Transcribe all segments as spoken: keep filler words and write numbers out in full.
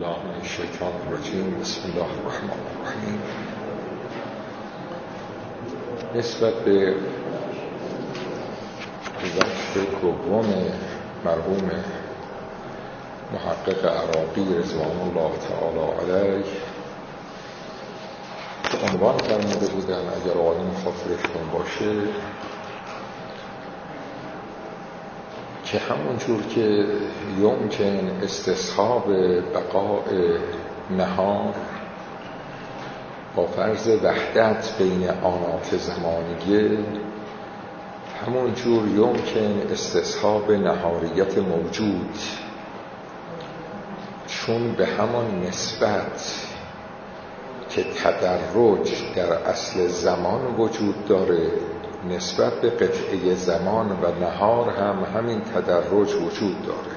بالله من الشیطان الرجیم. بسم الله الرحمن الرحیم. نسبت به وقت دوم مرحوم محقق عراقی رضوان الله تعالی علیه عنوان فرموده بودن، اگر آدم خاطرشون باشه، که همون جور که یمکن استصحاب بقاء نهار با فرض وحدت بین آنات زمانیه، همون جور یمکن استصحاب نهاریت موجود، چون به همان نسبت که تدرج در اصل زمان وجود داره، نسبت به قطعه زمان و نهار هم همین تدرج وجود داره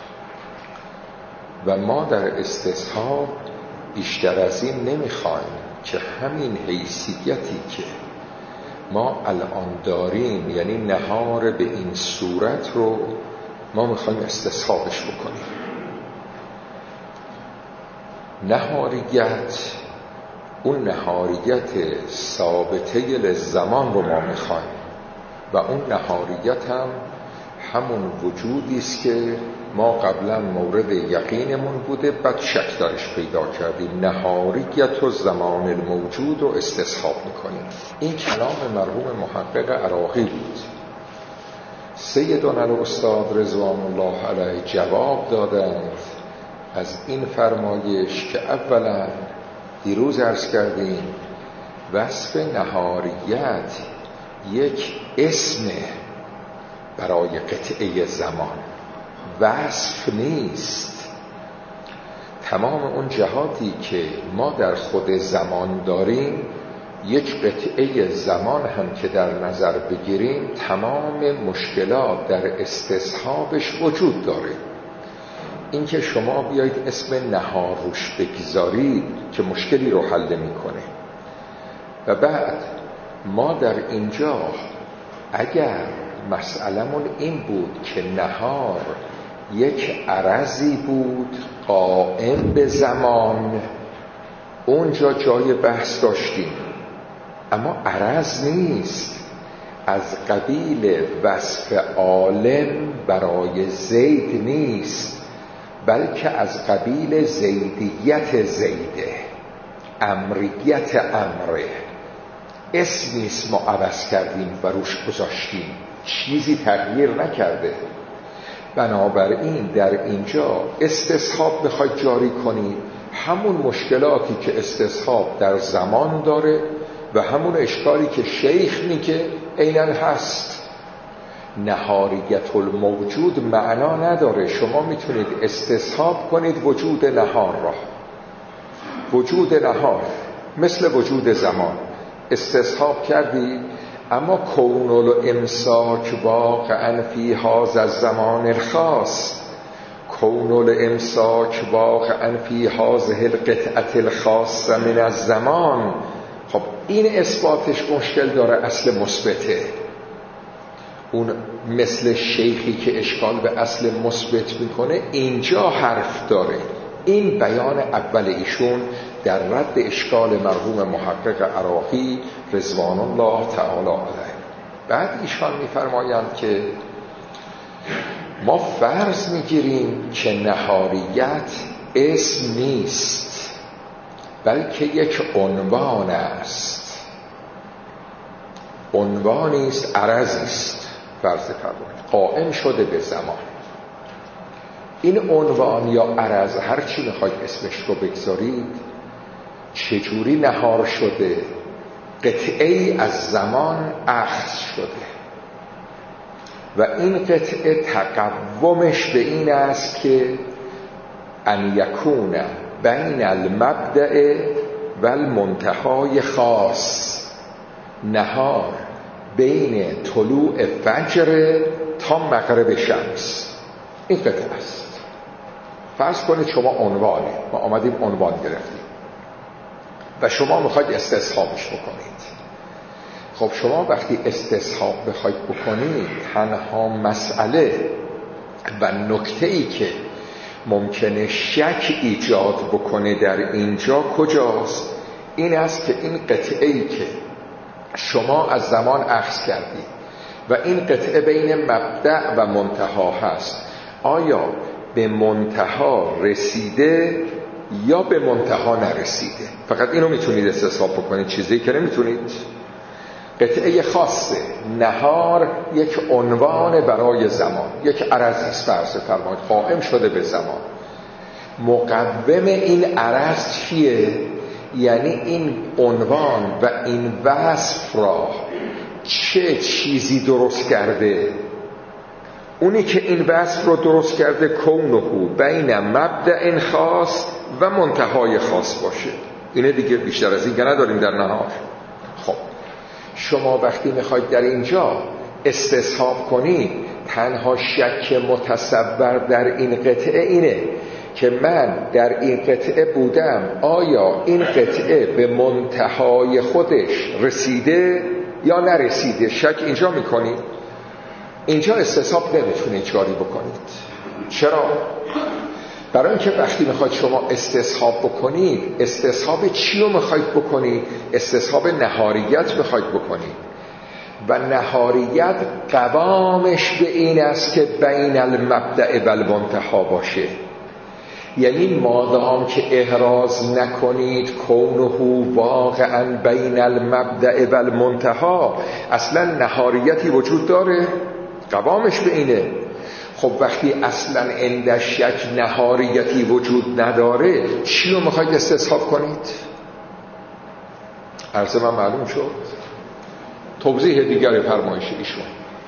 و ما در استصحاب بیشتر از این نمیخوایم که همین حیثیتی که ما الان داریم، یعنی نهار به این صورت رو ما میخوایم استصحابش بکنیم. نهاریت، اون نهاریت ثابته للزمان رو ما میخوایم و اون نهاریت هم همون وجودی است که ما قبلا مورد یقینمون بوده، بعد شک درش پیدا کردیم. نهاریت و زمان الموجود رو استصحاب میکنیم. این کلام مرحوم محقق عراقی بود. سیدنا الاستاد رضوان الله علیه جواب دادند از این فرمایش که اولا دیروز عرض کردیم وصف نهاریت یک اسم برای قطعه زمان، وصف نیست. تمام اون جهاتی که ما در خود زمان داریم، یک قطعه زمان هم که در نظر بگیریم، تمام مشکلات در استصحابش وجود داره. این که شما بیایید اسم نهار روش بگذارید که مشکلی رو حل میکنه. و بعد ما در اینجا اگر مسئلمون این بود که نهار یک عرضی بود قائم به زمان، اونجا جای بحث داشتیم، اما عرض نیست، از قبیل وصف عالم برای زید نیست، بلکه از قبیل زیدیت زیده، امریت امره. اسم نیست ما عوض کردیم و روش گذاشتیم، چیزی تغییر نکرده. بنابراین در اینجا استصحاب بخواید جاری کنید، همون مشکلاتی که استصحاب در زمان داره و همون اشکالی که شیخ میگه عیناً هست. نهاریت الموجود معنا نداره. شما میتونید استصحاب کنید وجود نهار را، وجود نهار مثل وجود زمان استصحاب کردید، اما کون الامساک واقعا فی هذا الزمان الخاص، کون الامساک واقعا فی هذه القطعه الخاصه من الزمان، خب این اثباتش مشکل داره، اصل مثبته. اون مثل شیخی که اشکال به اصل مثبت میکنه اینجا حرف داره. این بیان اول ایشون در رد اشکال مرحوم محقق عراقی رضوان الله تعالی علیه. بعد ایشان میفرمایند که ما فرض میگیریم که نهاریت اسم نیست، بلکه یک عنوان است. عنوانی است، عرضی است، فرض فرمایید قائم شده به زمان. این عنوان یا عرض، هر چی میخواید اسمش رو بگذارید، چجوری نهار شده؟ قطعه از زمان اخذ شده و این قطعه تقومش به این است که ان یکون بین المبدأ و المنتهای خاص، نهار بین طلوع فجر تا مغرب شمس. این قطعه است. فرض کنید شما عنوانه، ما آمدیم عنوان گرفتیم و شما میخواید استصحابش بکنید. خب شما وقتی استصحاب بخواید بکنید، تنها مسئله و نکته‌ای که ممکنه شک ایجاد بکنه در اینجا کجاست؟ این است که این قطعه‌ای که شما از زمان اخذ کردید و این قطعه بین مبدأ و منتها هست، آیا به منتها رسیده یا به منتها نرسیده؟ فقط اینو میتونید استصحاب بکنید، چیزی که نمیتونید. قطعه خاصه، نهار یک عنوان برای زمان، یک عرضی است فرض فرمایید قائم شده به زمان. مقوم این عرض چیه؟ یعنی این عنوان و این وصف را چه چیزی درست کرده؟ اونی که این وصف رو درست کرده کونه بین مبدأ خاص و منتهای خاص باشه. اینه دیگه، بیشتر از این که نداریم در نهار. خب شما وقتی میخواید در اینجا استصحاب کنید، تنها شک متصور در این قطعه اینه که من در این قطعه بودم، آیا این قطعه به منتهای خودش رسیده یا نرسیده؟ شک اینجا میکنید. اینجا استصحاب نمیتونید کاری بکنید. چرا؟ برای اینکه وقتی میخواید شما استصحاب بکنید، استصحاب چی رو میخواید بکنید؟ استصحاب نهاریت میخواید بکنید و نهاریت قوامش به این است که بین المبدأ و المنتها باشه. یعنی مادام که احراز نکنید کونه واقعا بین المبدأ و المنتها، اصلا نهاریتی وجود داره؟ قوامش به اینه. خب وقتی اصلا عند شک نهاریتی وجود نداره، چی رو میخواید استصحاب کنید؟ عرض من معلوم شد؟ توضیح دیگر فرمایش ایشون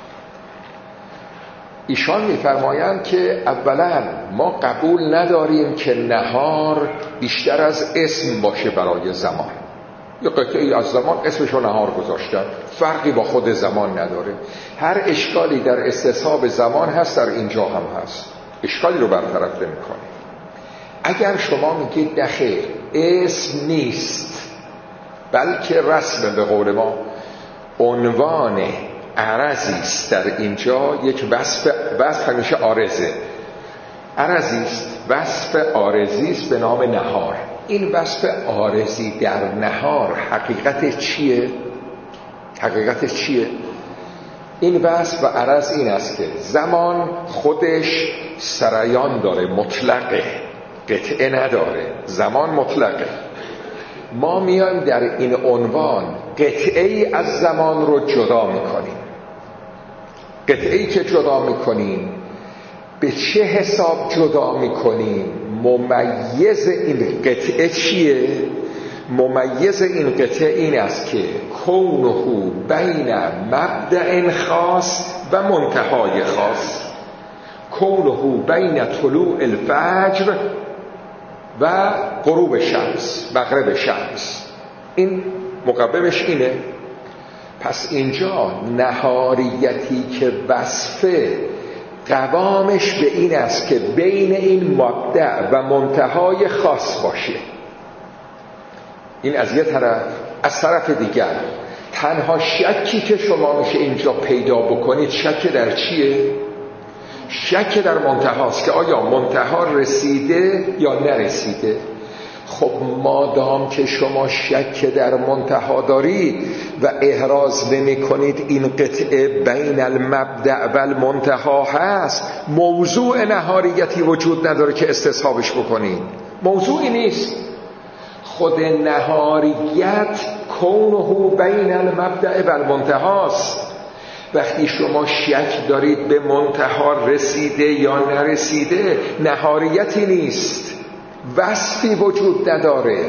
ایشان میفرمایند که اولا ما قبول نداریم که نهار بیشتر از اسم باشه برای زمان. یا قطعی از زمان اسمشو نهار گذاشتن، فرقی با خود زمان نداره. هر اشکالی در استصحاب زمان هست در اینجا هم هست، اشکالی رو برطرف نمی‌کنه. اگر شما میگید نخیر اسم نیست بلکه رسم، به قول ما عنوان عرضی است در اینجا، یک وصف، وصف همیشه عارضه، عرضی است، وصف عارضی است به نام نهار. این وصف عارضی در نهار حقیقتش چیه؟ حقیقتش چیه؟ این وصف و عرض این است که زمان خودش سریان داره، مطلقه، قطعه نداره، زمان مطلقه. ما میایم در این عنوان قطعه ای از زمان رو جدا میکنیم. قطعه ای که جدا میکنیم به چه حساب جدا میکنیم؟ ممیز این قطعه چیه؟ ممیز این قطعه این است که کونه بین مبدأ خاص و منتهای خاص، کونه بین طلوع الفجر و غروب شمس، مغرب شمس. این مقومش اینه. پس اینجا نهاریتی که وصفه قوامش به این است که بین این مبدأ و منتهای خاص باشه. این از یه طرف. از طرف دیگر تنها شکی که شما میشه اینجا پیدا بکنید، شک در چیه؟ شک در منتهاست که آیا منتها رسیده یا نرسیده. خب مادام که شما شک در منتها دارید و احراز نمی کنید این قطعه بین المبدأ و المنتها هست، موضوع نهاریتی وجود نداره که استصحابش بکنید. موضوعی نیست. خود نهاریت کونه بین المبدأ و المنتهاست. وقتی شما شک دارید به منتها رسیده یا نرسیده، نهاریتی نیست، وصفی وجود نداره.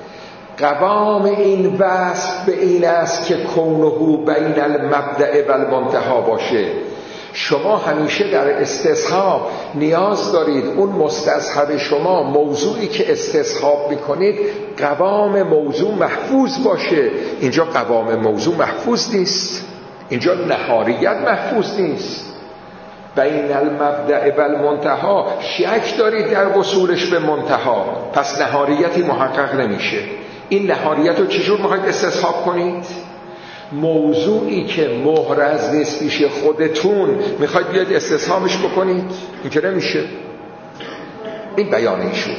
قوام این وصف به این است که کونه بین المبدأ و المنتها باشه. شما همیشه در استصحاب نیاز دارید اون مستصحب شما، موضوعی که استصحاب میکنید، قوام موضوع محفوظ باشه. اینجا قوام موضوع محفوظ نیست، اینجا نهاریت محفوظ نیست. بین المبدأ و المنتها شک دارید در وصولش به منتها، پس نهاریتی محقق نمیشه. این نهاریت رو چجور میخواید استصحاب کنید؟ موضوعی که محرز نیست پیش خودتون میخواید بیاید استصحابش بکنید؟ این که نمیشه. این بیان ایشون.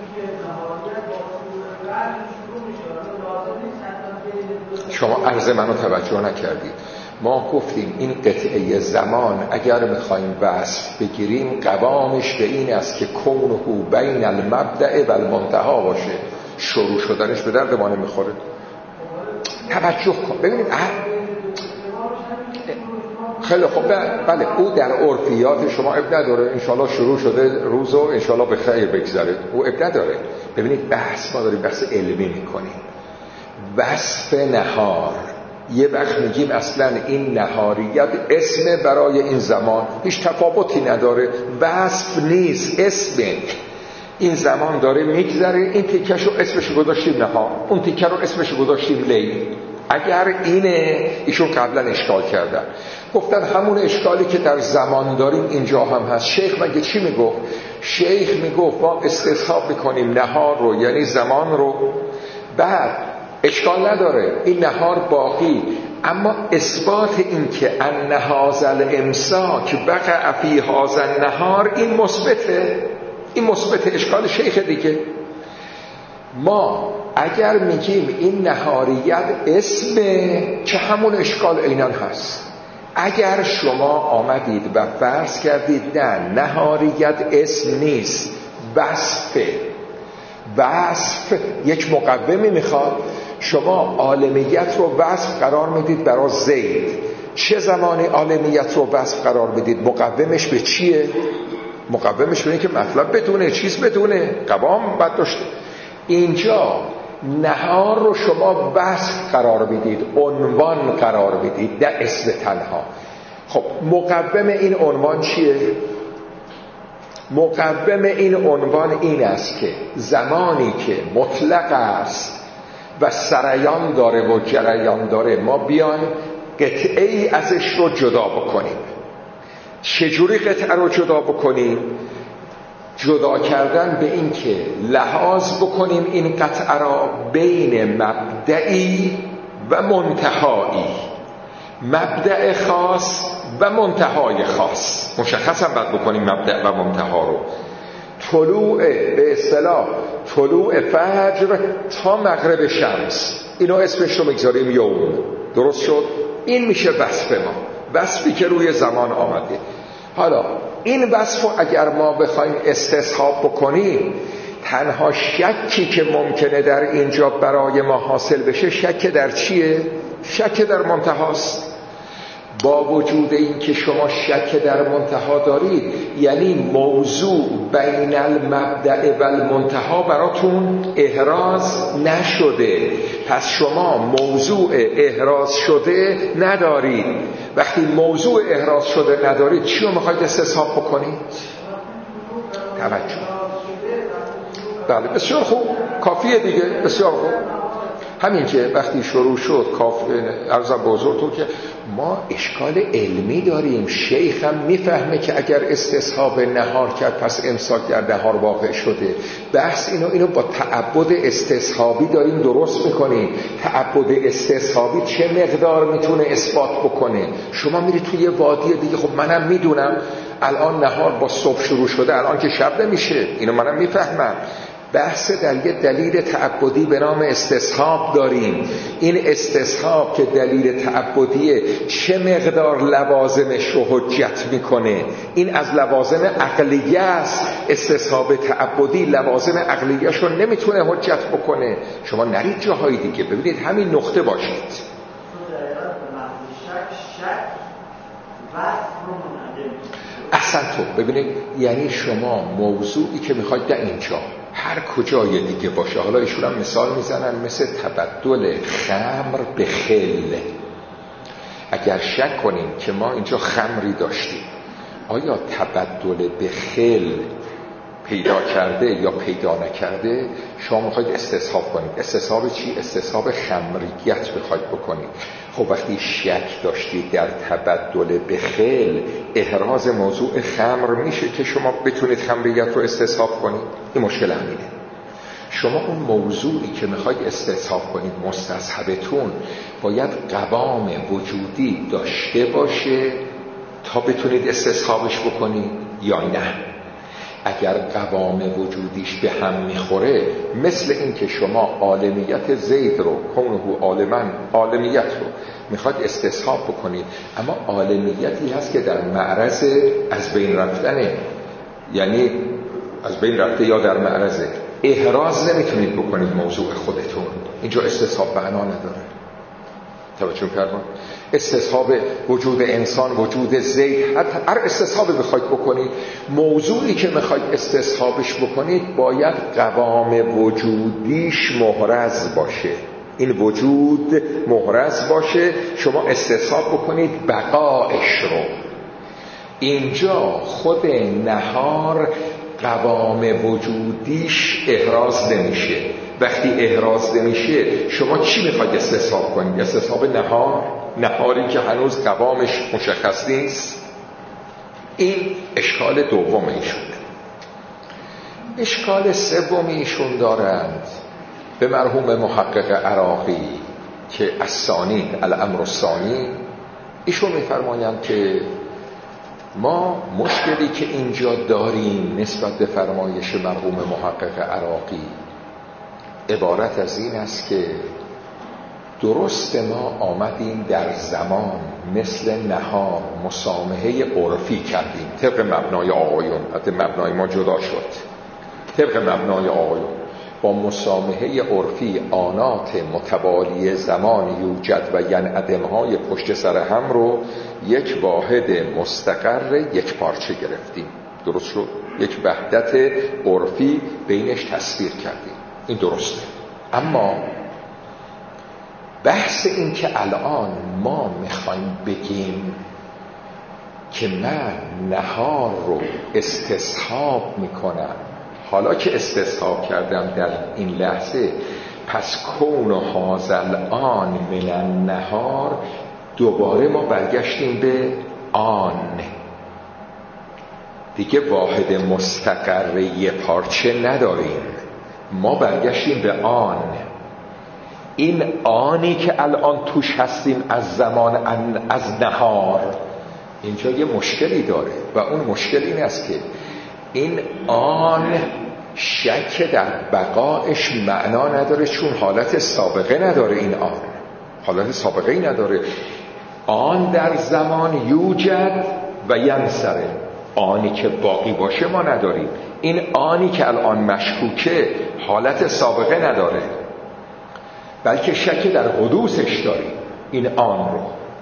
شما عرض منو توجه نکردید. ما گفتیم این قطعه زمان اگر میخوایم وصف بگیریم قوامش به این است که کونه بین المبدأ و المنتهی باشه. شروع شدنش به درد ما نمیخوره. توجه کن ببینید. خیلی خوب، بله او در عرفیات شما اب نداره، انشالله شروع شده روز و انشالله به خیر بگذره، او اب نداره. ببینید بحث ما داریم بحث علمی میکنیم. وصف نهار یه وقت میگیم اصلا این نهاریت اسم برای این زمان، هیچ تفاوتی نداره، وصف نیست، اسم. این زمان داره میگذره، این تیکش رو اسمش گذاشتیم نهار، اون تیکه رو اسمش گذاشتیم لیل. اگر اینه ایشون قبلا اشکال کردن، گفتن همون اشکالی که در زمان داریم اینجا هم هست. شیخ مگه چی میگفت؟ شیخ میگفت ما استصحاب میکنیم نهار رو یعنی زمان رو، بعد اشکال نداره این نهار باقی، اما اثبات این که ان هذا الامساک بقع فی هذا النهار این مثبته، این مثبت اشکال شیخ دیگه. ما اگر میگیم این نهاریت اسمه که همون اشکال عیناً هست. اگر شما آمدید و فرض کردید نه نهاریت اسم نیست، وصفه، وصف یک مقومی میخواد، شما عالمیت رو وصف قرار میدید برای زید. چه زمانی عالمیت رو وصف قرار میدید؟ مقومش به چیه؟ مقومش به این که مطلب بدونه، چیز بدونه، قوام بد داشته. اینجا نهار رو شما وصف قرار میدید، عنوان قرار میدید، در اسم تنها. خب مقوم این عنوان چیه؟ مقوم این عنوان این است که زمانی که مطلق است و سریان داره و جریان داره، ما بیان قطعه ای ازش رو جدا بکنیم. چجوری قطعه رو جدا بکنیم؟ جدا کردن به این که لحاظ بکنیم این قطعه را بین مبدئی و منتهایی، مبدأ خاص و منتهای خاص مشخص هم باید بکنیم مبدأ و منتها رو. طلوع به اصطلاح طلوع فجر تا مغرب شمس، اینو اسمش رو میگذاریم یوم. درست شد؟ این میشه وصف ما، وصفی که روی زمان آمده. حالا این وصف رو اگر ما بخوایم استصحاب بکنیم، تنها شکی که ممکنه در اینجا برای ما حاصل بشه شک در چیه؟ شک در منتهاست. با وجود این که شما شک در منتها دارید، یعنی موضوع بین المبدأ و المنتها براتون احراز نشده، پس شما موضوع احراز شده ندارید. وقتی موضوع احراز شده ندارید، چی رو میخواید استصحاب بکنید؟ توجه. بله بسیار خوب، کافیه دیگه، بسیار خوب. همین که وقتی شروع شد کافی عرضم به حضورتون که ما اشکال علمی داریم. شیخ هم میفهمه که اگر استصحاب نهار کرد پس امساک در نهار واقع شده. بحث اینو اینو با تعبد استصحابی داریم درست میکنیم. تعبد استصحابی چه مقدار میتونه اثبات بکنه؟ شما میرید توی وادی دیگه، خب منم میدونم الان نهار با صبح شروع شده، الان که شب نمیشه، اینو منم میفهمم. بحث در یه دلیل تعبدی به نام استصحاب داریم. این استصحاب که دلیل تعبدیه چه مقدار لوازمش رو حجت میکنه؟ این از لوازم عقلیه است. استصحاب تعبدی لوازم عقلیه‌اش رو نمیتونه حجت بکنه. شما نرید جاهای دیگه، ببینید همین نقطه باشید. اصلا تو ببینید، یعنی شما موضوعی که میخواید در اینجا هر کجای دیگه باشه، حالا ایشون هم مثال میزنن مثل تبدل خمر به خل. اگر شک کنیم که ما اینجا خمری داشتیم، آیا تبدل به خل پیدا کرده یا پیدا نکرده؟ شما میخواید استصحاب کنید. استصحاب چی؟ استصحاب خمریت بخواید بکنید. خب وقتی شک داشتید در تبدل به خل، احراز موضوع خمر میشه که شما بتونید خمریت رو استصحاب کنید. این مشکل همینه. شما اون موضوعی که میخواید استصحاب کنید، مستصحبتون باید قوام وجودی داشته باشه تا بتونید استصحابش بکنید یا نه. اگر قوام وجودیش به هم میخوره، مثل این که شما عالمیت زید رو، کونه عالمن، عالمیت رو میخواد استصحاب بکنید، اما عالمیتی هست که در معرض از بین رفتنه، یعنی از بین رفته یا در معرض احراز نمیتونید بکنید موضوع خودتون. اینجا استصحاب معنا نداره. توجه کردید؟ استصحاب وجود انسان، وجود زید، حتی هر استصحابی بخواید بکنید، موضوعی که میخواید استصحابش بکنید باید قوام وجودیش محرز باشه. این وجود محرز باشه، شما استصحاب بکنید بقایش رو. اینجا خود نهار قوام وجودیش احراز نمیشه. وقتی احراز نمیشه شما چی میخواید استصحاب کنید؟ استصحاب نهار، نهاری که هنوز قوامش مشخص نیست. این اشکال دوم ایشون. اشکال سوم ایشون دارند به مرحوم محقق عراقی که الثانی الامر الثانی، ایشون میفرمایند که ما مشکلی که اینجا داریم نسبت به فرمایش مرحوم محقق عراقی عبارت از این است که درست ما آمدیم در زمان مثل نهار مسامحه عرفی کردیم طبق مبنای آقایون، حتی مبنای ما جدا شد، طبق مبنای آقایون با مسامحه عرفی آنات متوالی زمان یوجد و ینعدم های پشت سر هم رو یک واحد مستقر یک پارچه گرفتیم. درست شد؟ یک وحدت عرفی بینش تصویر کردیم. این درسته. اما بحث این که الان ما میخوایم بگیم که من نهار رو استصحاب میکنم، حالا که استصحاب کردم در این لحظه، پس کون و حاضل آن من النهار، دوباره ما برگشتیم به آن دیگه، واحد مستقر یه پارچه نداریم، ما برگشتیم به آن. این آنی که الان توش هستیم از زمان از نهار، اینجا یه مشکلی داره و اون مشکل این است که این آن شک در بقایش معنا نداره، چون حالت سابقه نداره. این آن حالت سابقه ای نداره. آن در زمان یوجد و ینصرف، آنی که باقی باشه ما نداریم. این آنی که الان مشکوکه حالت سابقه نداره، بلکه شک در حدوثش داریم. این آن رو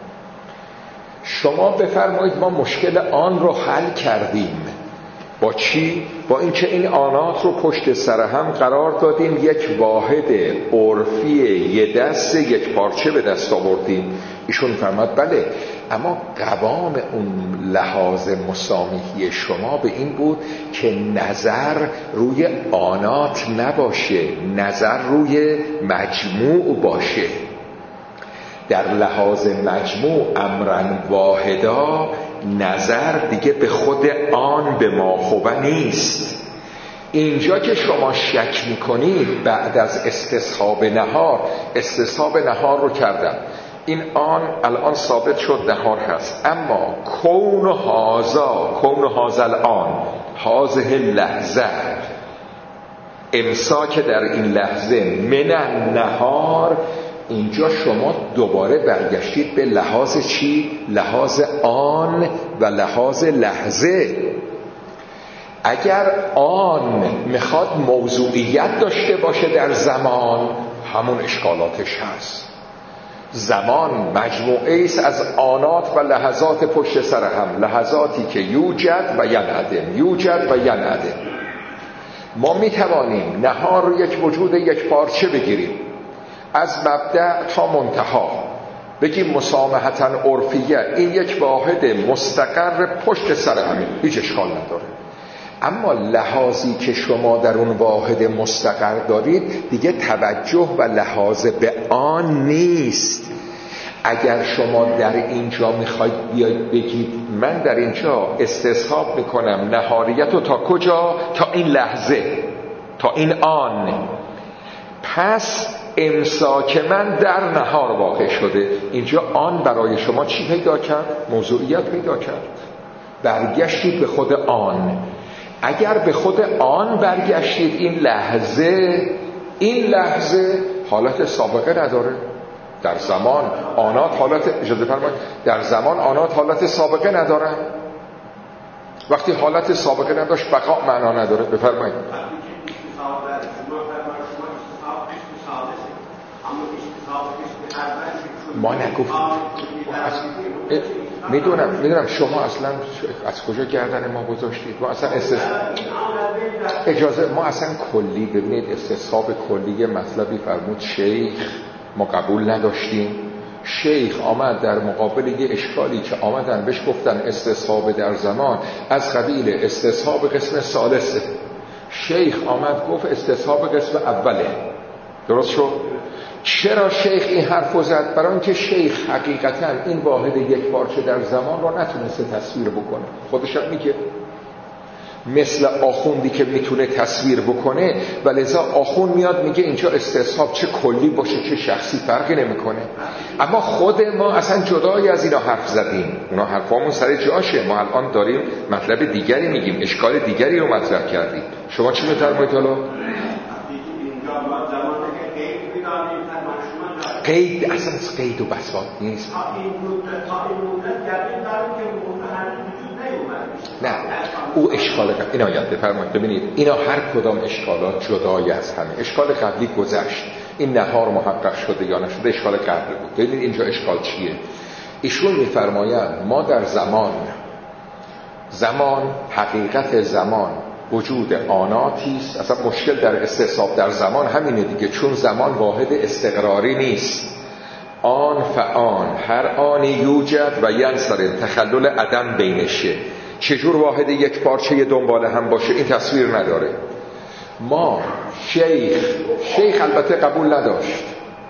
شما بفرمایید ما مشکل آن رو حل کردیم. با چی؟ با اینکه این آنات رو پشت سر هم قرار دادیم، یک واحد عرفی یه دست یک پارچه به دست آوردیم. ایشون فرماد بله، اما قوام اون لحاظ مسامحی شما به این بود که نظر روی آنات نباشه، نظر روی مجموع باشه. در لحاظ مجموع امرن واحدا، نظر دیگه به خود آن به ما خوبه نیست. اینجا که شما شک میکنید بعد از استصحاب نهار، استصحاب نهار رو کردم، این آن الان ثابت شد نهار هست، اما کون هازا، کون هازا الان، هازه لحظه، امساک در این لحظه من نهار، اینجا شما دوباره برگشتید به لحاظ چی؟ لحاظ آن و لحاظ لحظه. اگر آن میخواد موضوعیت داشته باشه در زمان، همون اشکالاتش هست. زمان مجموعه است از آنات و لحظات پشت سر هم، لحظاتی که یوجد و ینعدم، یوجد و ینعدم. ما میتوانیم نهار رو یک وجود یک پارچه بگیریم، از مبدأ تا منتها بگیم مسامحتاً عرفیه، این یک واحد مستقر پشت سر همین، هیچ اشکال نداره. اما لحاظی که شما در اون واحد مستقر دارید دیگه توجه و لحاظ به آن نیست. اگر شما در اینجا میخواید بیاید بگید من در اینجا استصحاب میکنم نهاریت رو تا کجا؟ تا این لحظه، تا این آن، پس امساک من در نهار واقع شده. اینجا آن برای شما چی پیدا کرد؟ موضوعیت پیدا کرد. برگشتید به خود آن. اگر به خود آن برگشتید این لحظه این لحظه حالت سابقه نداره. در زمان آنات حالت اجازه فرمایید در زمان آنات حالت سابقه ندارن. وقتی حالت سابقه نداشت بقا معنا نداره. بفرمایید. ما نگفت میدونم میدونم شما اصلا از کجا گردن ما گذاشتید. ما اصلا استص... اجازه ما اصلا کلی ببینید استصحاب کلی مطلبی فرمود شیخ ما قبول نداشتیم. شیخ آمد در مقابل یه اشکالی که آمدن بهش گفتن استصحاب در زمان از قبیل استصحاب قسم ثالثه. شیخ آمد گفت استصحاب قسم اوله. درست شد؟ چرا شیخ این حرفو زد؟ برای اینکه شیخ حقیقتا این واحد یک پارچه در زمان را نتونسته تصویر بکنه. خودش هم میگه مثل آخوندی که میتونه تصویر بکنه و لذا آخوند میاد میگه اینجا استصحاب چه کلی باشه چه شخصی فرقی نمیکنه. اما خود ما اصلا جدایی از اینا حرف زدیم. اونا حرفامون سر جاشه. ما الان داریم مطلب دیگری میگیم، اشکال دیگری رو مطرح کردیم. شما چی می‌فرمایید حالا؟ قید اصلا قید و بساط نیست. نه او اشکال قبلی اینا یاد بفرمایید. ببینید اینا هر کدام اشکالات جدای از همه. اشکال قبلی گذشت، این نهار محقق شده یا نشده اشکال قبلی بود. ببینید اینجا اشکال چیه. ایشون میفرمایند ما در زمان زمان حقیقت زمان وجود آناتی است. اصلا مشکل در استصحاب در زمان همینه دیگه، چون زمان واحد استقراری نیست. آن فآن هر آنی یوجد و ینصرم تخلل عدم بینشه. چجور واحد یک پارچه دنبال هم باشه این تصویر نداره. ما شیخ شیخ البته قبول نداشت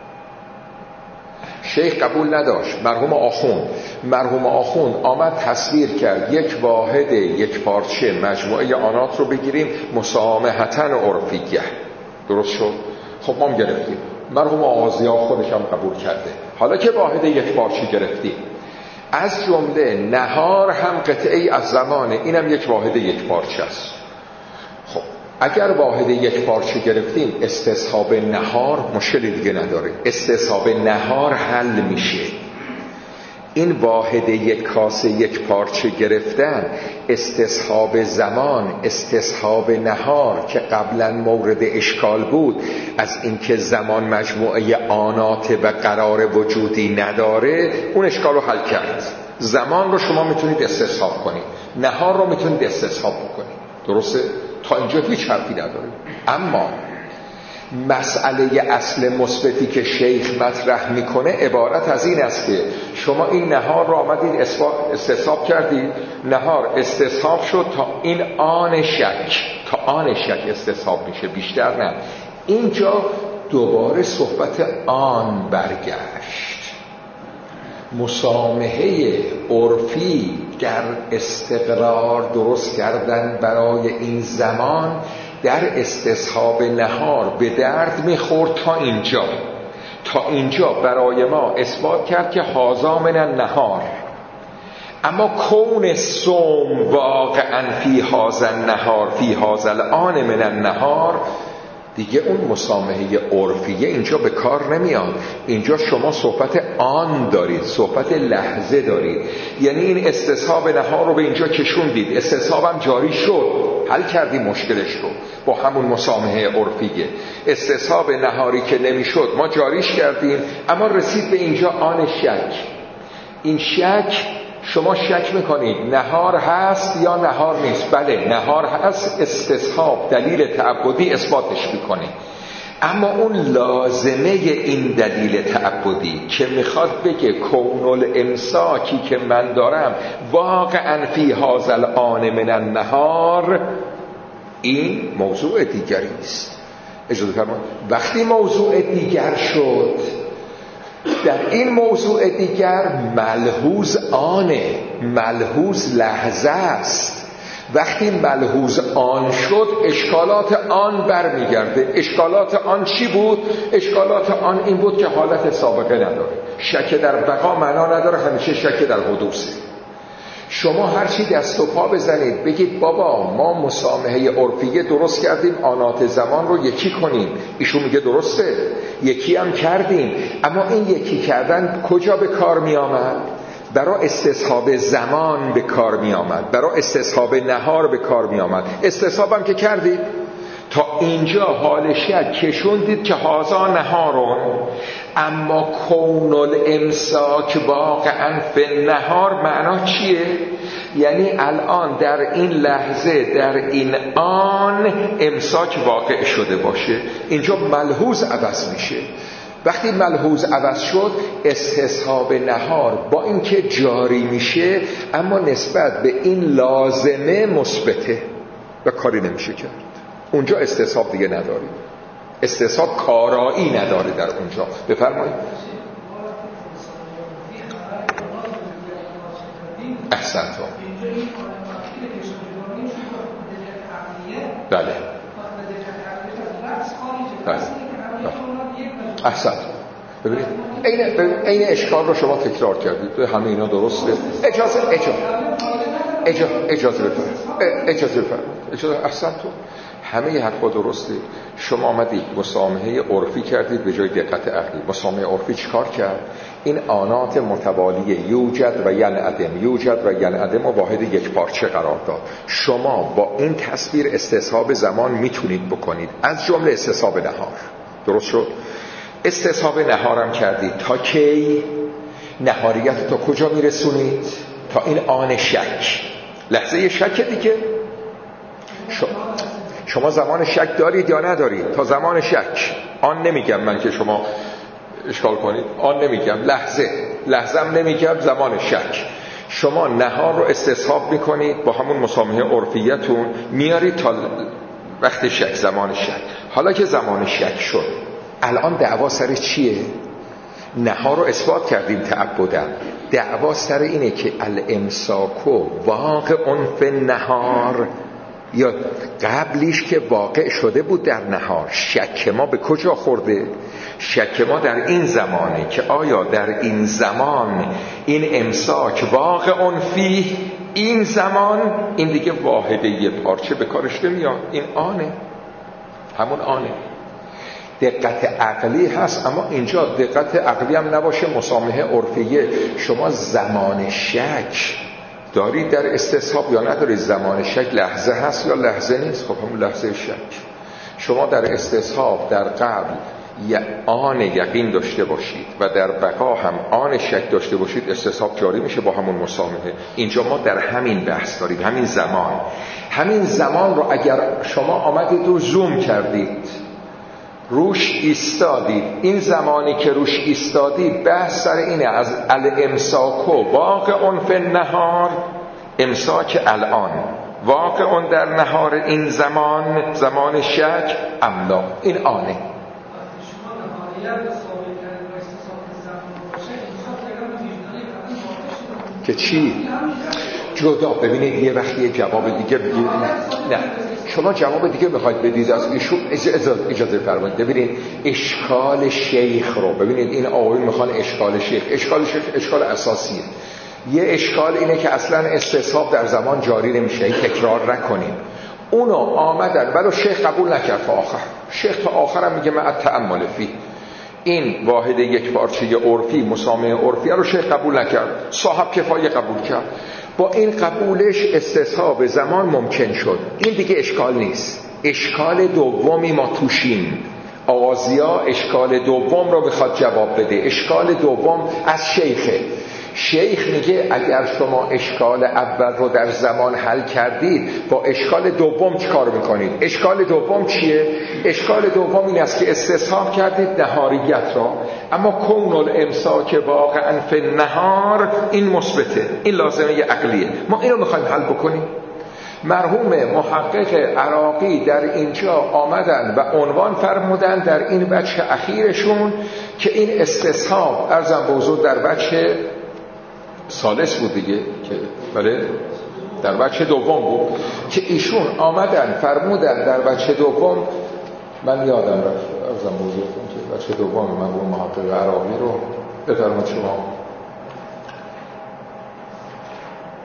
شیخ قبول نداشت مرحوم آخوند مرحوم آخوند آمد تصویر کرد یک واحد یک پارچه مجموعه آنات رو بگیریم مسامحتاً عرفیه. درست شد؟ خب ما هم گرفتیم. مرحوم آغازی‌ها خودش هم قبول کرده. حالا که واحد یک پارچه گرفتیم از جمله نهار هم قطعی از زمانه، اینم یک واحد یک پارچه است. خب اگر واحد یک پارچه گرفتیم استصحاب نهار مشکلی دیگه نداره. استصحاب نهار حل میشه. این واحد یک کاسه یک پارچه گرفتن استصحاب زمان استصحاب نهار که قبلا مورد اشکال بود از اینکه زمان مجموعه آنات و قرار وجودی نداره اون اشکال رو حل کرد. زمان رو شما میتونید استصحاب کنید، نهار رو میتونید استصحاب کنید. درسته؟ تا اینجا هیچ حرفی نداره. اما مسئله اصل مثبتی که شیخ مطرح میکنه عبارت از این است که شما این نهار رو آمدید استصحاب کردید، نهار استصحاب شد تا این آن شک تا آن شک استصحاب میشه، بیشتر نه. اینجا دوباره صحبت آن برگشت. مسامحه عرفی در استقرار درست کردن برای این زمان در استصحاب نهار به درد میخورد. تا اینجا تا اینجا برای ما اثبات کرد که هذا من النهار. اما کون صوم واقعا فی هذا النهار فی هذا الآن من النهار دیگه اون مسامحه عرفیه اینجا به کار نمیاد. اینجا شما صحبت آن دارید، صحبت لحظه دارید. یعنی این استصحاب نهار رو به اینجا کشوندید، استصحابم جاری شد، حل کردیم مشکلش رو با همون مسامحه عرفیه. استصحاب نهاری که نمیشد ما جاریش کردیم، اما رسید به اینجا آن شک. این شک شما شک میکنید نهار هست یا نهار نیست. بله نهار هست، استصحاب دلیل تعبدی اثباتش میکنه. اما اون لازمه این دلیل تعبدی که میخواد بگه کون الامساکی که من دارم واقعا فی هذا الآن من النهار، این موضوع دیگری است. اجازه فرمایید وقتی موضوع دیگر شد، در این موضوع دیگر ملحوظ آنه، ملحوظ لحظه است. وقتی ملحوظ آن شد اشکالات آن برمیگرده. اشکالات آن چی بود؟ اشکالات آن این بود که حالت سابقه نداره، شک در بقا معنا نداره، همیشه شک در حدوثه. شما هرچی دست و پا بزنید بگید بابا ما مسامحه عرفیه درست کردیم آنات زمان رو یکی کنیم، ایشون میگه درسته یکی هم کردیم، اما این یکی کردن کجا به کار می آمد؟ برای استصحاب زمان به کار می آمد، برای استصحاب نهار به کار می آمد. استصحاب هم که کردید تا اینجا حال شک کشوندید که هازا نهارون، اما کون الامساک واقعا فی نهار معنا چیه؟ یعنی الان در این لحظه در این آن امساک واقع شده باشه. اینجا ملحوظ عوض میشه. وقتی ملحوظ عوض شد استصحاب نهار با اینکه جاری میشه اما نسبت به این لازمه مثبته و کاری نمیشه کرد. اونجا استصحاب دیگه نداریم، استصحاب کارایی نداره در اونجا. بفرمایید. احسنتون. بله بله احسنتون. ببینید این این اشکال رو شما تکرار کردید، همه اینا درسته. اجازه اجازه اجازه اجازه بفرمایید اجازه بفرمایید اجازه احسنتون. همه ی حرفا درسته. شما آمدید مسامحه عرفی کردید به جای دقت عقلی. مسامحه عرفی چیکار کرد؟ این آنات متوالیه یوجد و ینعدم یوجد و ینعدم و واحد یک پارچه قرار داد. شما با این تصویر استصحاب زمان میتونید بکنید، از جمله استصحاب نهار. درست شد؟ استصحاب نهارم کردید تا کی؟ نهاریت تا کجا میرسونید؟ تا این آن شک، لحظه شک دیگه. شما شما زمان شک دارید یا ندارید؟ تا زمان شک. آن نمیگم من که شما اشکال کنید، آن نمیگم، لحظه لحظم نمیگم، زمان شک. شما نهار رو استصحاب میکنید با همون مسامحه عرفیتون میارید تا وقت شک، زمان شک. حالا که زمان شک شد الان دعوا سر چیه؟ نهار رو اثبات کردیم تعبداً، دعوا سر اینه که الامساکو واقع فی نهار یا قبلیش که واقع شده بود در نهار. شک ما به کجا خورده؟ شک ما در این زمانه که آیا در این زمان این امساک واقع فی این زمان، این دیگه واحده یه پارچه به کارش نمیاد، این آنه، همون آنه. دقت عقلی هست، اما اینجا دقت عقلی هم نباشه مسامحه عرفیه. شما زمان شک دارید در استصحاب یا ندارید؟ زمان شک لحظه هست یا لحظه نیست؟ خب همون لحظه شک. شما در استصحاب در قبل آن یقین داشته باشید و در بقا هم آن شک داشته باشید، استصحاب جاری میشه با همون مسامحه. اینجا ما در همین بحث داریم، همین زمان. همین زمان رو اگر شما آمدید رو زوم کردید، روش ایستادید، این زمانی که روش ایستادید بحث سر اینه از الامساکو واقع فی النهار، امساک الان واقع در نهار این زمان، زمان شک املا، این آنه. که چی؟ جدا. ببینید یه وقتی یه جواب دیگه بگید. نه شما جواب دیگه میخواید بدید از ایشون، اجازه اجازه فرمایید. ببینید اشکال شیخ رو ببینید، این آقایون میخوان اشکال شیخ، اشکال شیخ اشکال اساسیه. یه اشکال اینه که اصلا استصحاب در زمان جاری نمیشه، تکرار نکنیم. اونو آمدن ولو شیخ قبول نکرد تا آخر. شیخ تا آخر هم میگه من التأمل فی این واحد یک پارچه عرفی مسامحه عرفی رو شیخ قبول نکرد، صاحب کفایه قبول کرد. با این قبولش استصحاب زمان ممکن شد. این دیگه اشکال نیست. اشکال دومی ما توشیم. آغازیا اشکال دوم رو میخواد جواب بده. اشکال دوم از شیخه. شیخ میگه اگر شما اشکال اول رو در زمان حل کردید، با اشکال دوم چیکار میکنید؟ اشکال دوم چیه؟ اشکال دوم این است که استصحاب کردید نهاریت را، اما کون الامساک واقعا فی النهار این مثبته، این لازمه عقلیه. ما اینو میخوایم حل بکنیم. مرحوم محقق عراقی در اینجا آمدن و عنوان فرمودن در این بچه اخیرشون که این استصحاب ارزم به حضور در بچه ثالث بود دیگه، که بله در بچه دوم بود که ایشون آمدن فرمودن در بچه دوم، من یادم رفت ارزم به حضورتون که بچه دوم مرحوم محقق عراقی رو بفرمایید شما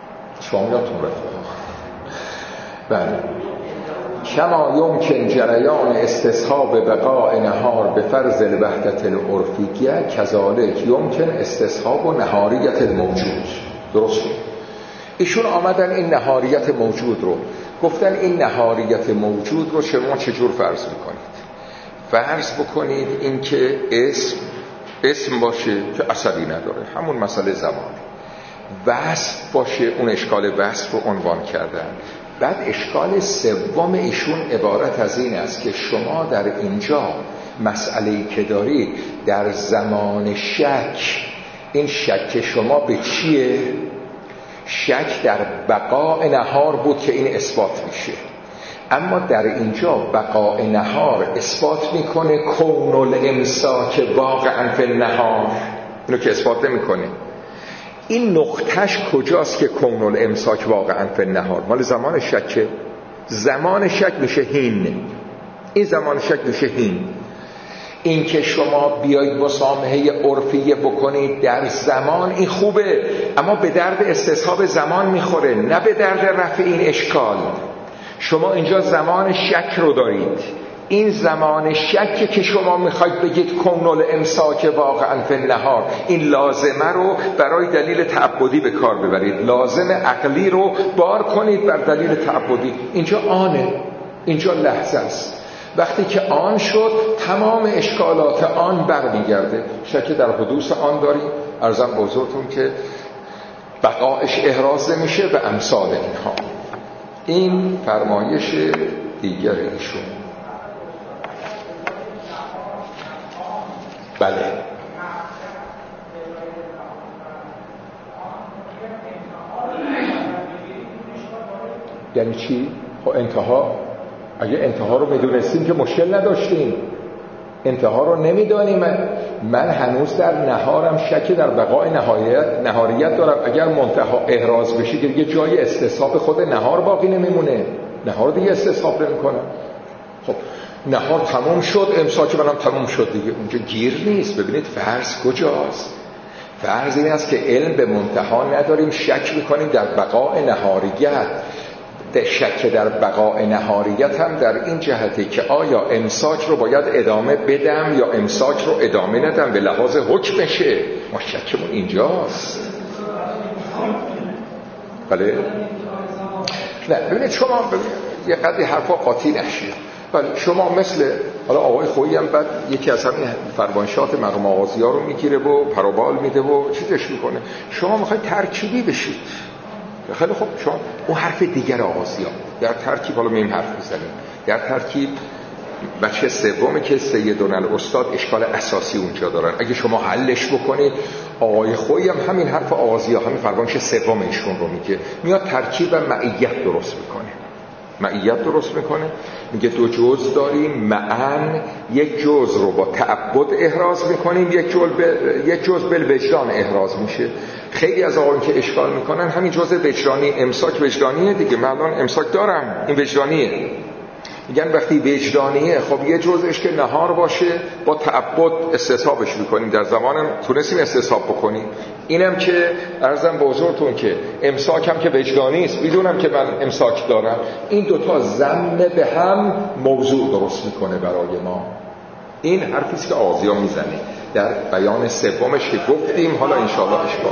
شما یادتون رفت. بله. کما یمکن جریان استصحاب بقاء نهار به فرض الوحدت العرفیه کذالک یمکن استصحاب و نهاریت الموجود. درست بود. ایشون آمدن این نهاریت موجود رو گفتن این نهاریت موجود رو شما چجور فرض میکنید؟ فرض بکنید این که اسم اسم باشه که اثری نداره، همون مسئله زمانی. وصف باشه، اون اشکال وصف رو عنوان کردن. بعد اشکال سوم ایشون عبارت از این است که شما در اینجا مسئله‌ای که دارید در زمان شک، این شک شما به چیه؟ شک در بقاء نهار بود که این اثبات میشه، اما در اینجا بقاء نهار اثبات میکنه کون الامساک واقعا فی النهار، اینو که اثبات نمیکنه. این نقطهش کجاست که کون الامساک واقعا فی النهار؟ مال زمان شکه. زمان شک میشه هین، این زمان شک میشه هین. این که شما بیایید مسامحه عرفیه بکنید در زمان این خوبه، اما به درد استصحاب زمان میخوره، نه به درد رفع این اشکال. شما اینجا زمان شک رو دارید، این زمان شک که شما میخواید بگید کون الامساک واقعا فی النهار، این لازمه رو برای دلیل تعبدی به کار ببرید، لازم عقلی رو بار کنید بر دلیل تعبدی. اینجا آنه، اینجا لحظه است. وقتی که آن شد تمام اشکالات آن برمیگرده. شک در حدوث آن داریم، عرضم بزرگتون که بقایش احراز نمیشه و امثال اینها. این فرمایش دیگر ایشون. بله یعنی چی؟ خب انتها، اگه انتها رو میدونستیم که مشکل نداشتیم، انتها رو نمیدانیم. من هنوز در نهارم شک در بقای نهایت نهاریت دارم. اگر منتها احراز بشه که دیگه جای استصحاب خود نهار باقی نمیمونه، نهار دیگه استصحاب نمیکنه. خب نهار تموم شد، امساک منم تموم شد دیگه، اونجا گیر نیست. ببینید فرض کجاست؟ فرض این است که علم به منتها نداریم، شک میکنیم در بقای نهاریت. شک در بقای نهاریت هم در این جهته که آیا امساک رو باید ادامه بدم یا امساک رو ادامه ندم به لحاظ حکمشه. ما شکمون اینجاست. بله نه ببینید شما ببینید یه قدری حرفا قاطی نشید. بله شما مثل حالا آقای خویی هم بعد یکی از همین فرمایشات مقام آغازی‌ها رو میگیره و پروبال میده و چیزش میکنه. شما میخواید ترکیبی بشید. خیلی خوب، شما اون حرف دیگر آغازی‌ها در ترکیب، حالا میم حرف میزنیم در ترکیب بچه سومی که سیدون الاستاد اشکال اساسی اونجا دارن. اگه شما حلش بکنید، آقای خویی هم همین حرف آغازی‌ها، همین فرمایش سوم ایشون رو میگه، میاد ترکیب و معیت درست میکنه. معیت درست میکنه، میگه دو جز داریم، معن یک جز رو با تعبد احراز میکنیم، یک جز به یک جز بالوجدان احراز میشه. خیلی از آقایون که اشکال میکنن همین جز وجدانی، امساک وجدانیه دیگه، من الان امساک دارم، این وجدانیه. میگن وقتی وجدانیه، خب یه جزش که نهار باشه با تعبد استصحابش میکنیم، در زمانم تونستیم استصحاب بکنیم. اینم که عرضم به حضورتون که امساک هم که وجدانی است، میدونم که من امساک دارم. این دوتا ضم به هم موضوع درست میکنه برای ما. این حرفیست که آغازی‌ها میزنه در بیان سومش که گفتیم. حالا انشاءالله اشکال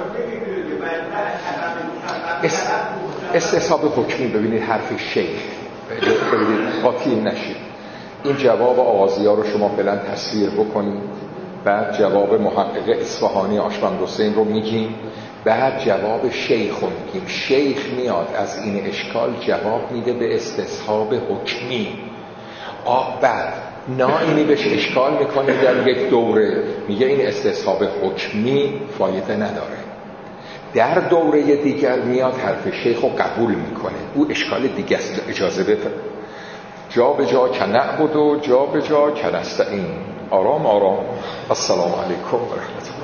است استصحاب حکمی. ببینید حرف شیخ، ببینید قاطی نشید. این جواب آغازی‌ها رو شما فعلا تصویر بکنید، بعد جواب محقق اصفهانی آشمند حسین رو میگیم، بعد جواب شیخ رو میگیم. شیخ میاد از این اشکال جواب میده به استصحاب حکمی. آه بعد نائینی بهش اشکال میکنه در یک دوره، میگه این استصحاب حکمی فایده نداره. در دوره دیگر میاد حرف شیخ رو قبول میکنه، او اشکال دیگه است، اجازه بده. جا به جا کنعبد و جا به جا کنستعین. آرام آرام. السلام علیکم و رحمت الله.